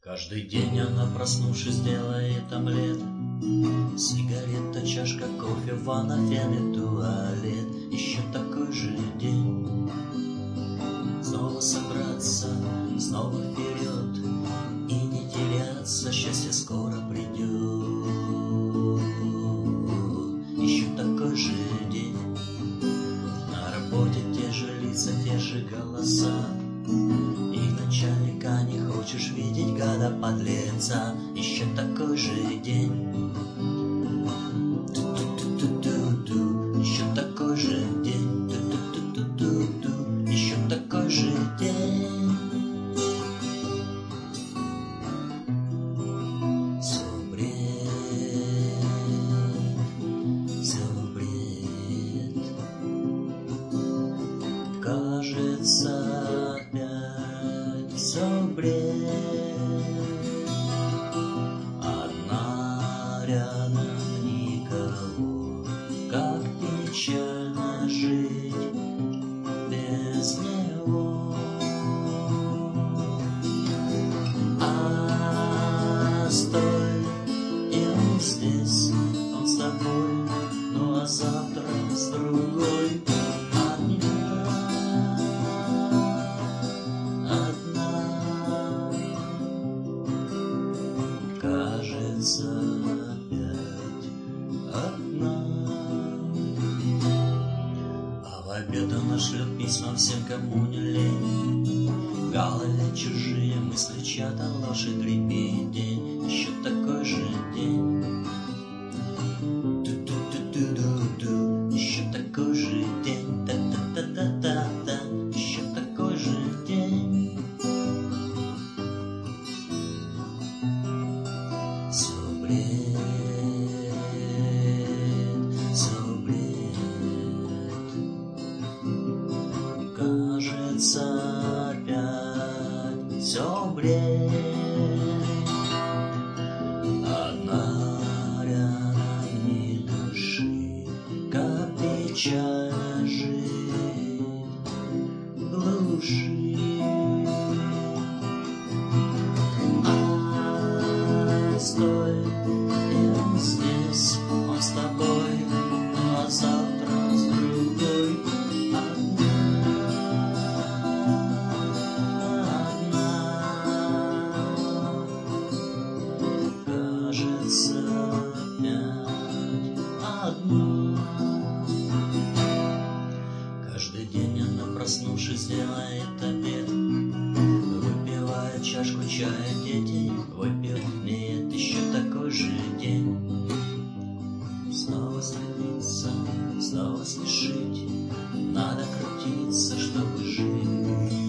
Каждый день она, проснувшись, делает омлет. Сигарета, чашка кофе, ванна, фен и туалет. Еще такой же день. Снова собраться, снова вперед и не теряться, счастье скоро придет. Еще такой же день. На работе те же лица, те же голоса. И начальника не хочешь видеть, гада подлеца. Еще такой же день. Ту-ту-ту-ту-ту. Еще такой же день. Ту-ту-ту-ту-ту. Еще такой же день. Все бред, все бред. Кажется, опять все бред. Одна рядом никого. Как печально жить без него. А стой, и он здесь, он с тобой, ну а завтра с другой. Кажется, опять одна. А в обед она шлет письма всем, кому не лень. В голове чужие мысли, чья-то ложь и гребень. День, еще такой же день. Ту-ту-ту-ту-ту-ту. Еще такой же день. Та-та-та-та-та-та. Еще такой же день. Все бред, все бред. Кажется, опять все бред. Одна рядом ни души, как печально жить в глуши. Стой, и он здесь, он с тобой, ну а завтра с другой. Одна, кажется, опять одна. Каждый день она, проснувшись, делает обед. Выпивает чашку чая, дети выпьют. Нет, еще такой же день. Снова стремиться, снова спешить. Надо крутиться, чтобы жить.